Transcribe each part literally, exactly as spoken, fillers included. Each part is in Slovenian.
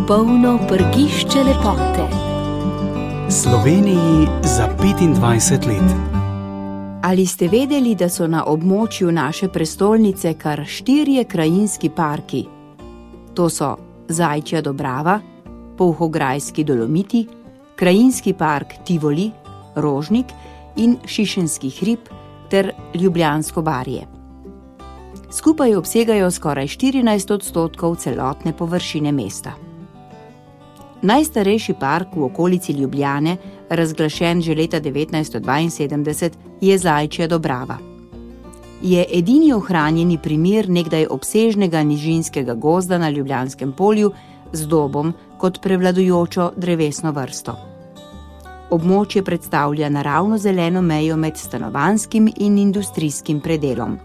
Polno prgišče lepote. Sloveniji za petindvajset let. Ali ste vedeli, da so na območju naše prestolnice kar štirje krajinski parki? To so Zajčja Dobrava, Polhograjski Dolomiti, Krajinski park Tivoli, Rožnik in Šišenski hrib ter Ljubljansko barje. Skupaj obsegajo skoraj štirinajst odstotkov celotne površine mesta. Najstarejši park v okolici Ljubljane, razglašen že leta devetnajststo dvainsedemdeset, je Zajčja Dobrava. Je edini ohranjeni primer nekdaj obsežnega nižinskega gozda na Ljubljanskem polju z dobom kot prevladujočo drevesno vrsto. Območje predstavlja naravno zeleno mejo med stanovanjskim in industrijskim predelom.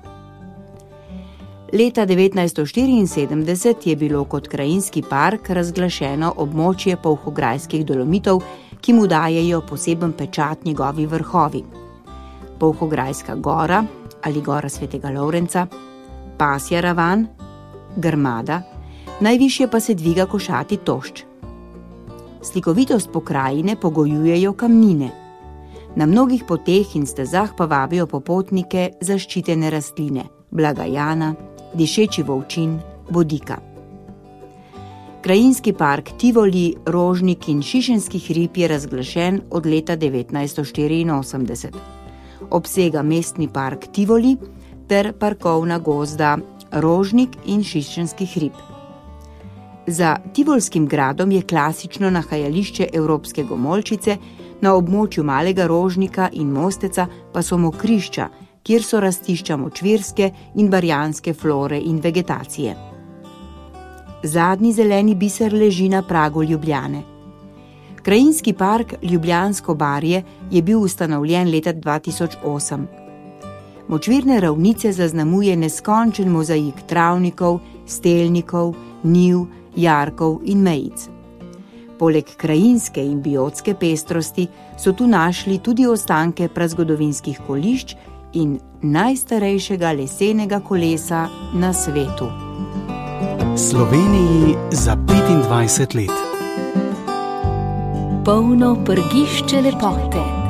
Leta devetnajststo štiriinsedemdeset je bilo kot krajinski park razglašeno območje Polhograjskih Dolomitov, ki mu dajejo poseben pečat njegovi vrhovi. Polhograjska gora ali gora Svetega Lovrenca, Pasja ravan, Grmada, najvišje pa se dviga Košati Tošč. Slikovitost pokrajine pogojujejo kamnine. Na mnogih poteh in stezah pa vabijo popotnike zaščitene rastline, blagajana, dišeči volčin, bodika. Krajinski park Tivoli, Rožnik in Šišenski hrib je razglašen od leta devetnajststo štiriinosemdeset. Obsega mestni park Tivoli ter parkovna gozda Rožnik in Šišenski hrib. Za Tivolskim gradom je klasično nahajališče evropske gomolčice, na območju Malega Rožnika in Mosteca pa so mokrišča, kjer so rastišča močvirske in barjanske flore in vegetacije. Zadnji zeleni biser leži na pragu Ljubljane. Krajinski park Ljubljansko barje je bil ustanovljen leta dva tisoč osem. Močvirne ravnice zaznamuje neskončen mozaik travnikov, stelnikov, njiv, jarkov in mejic. Poleg krajinske in biotske pestrosti so tu našli tudi ostanke prazgodovinskih kolišč in najstarejšega lesenega kolesa na svetu. Sloveniji za petindvajset let. Polno prgišče lepote.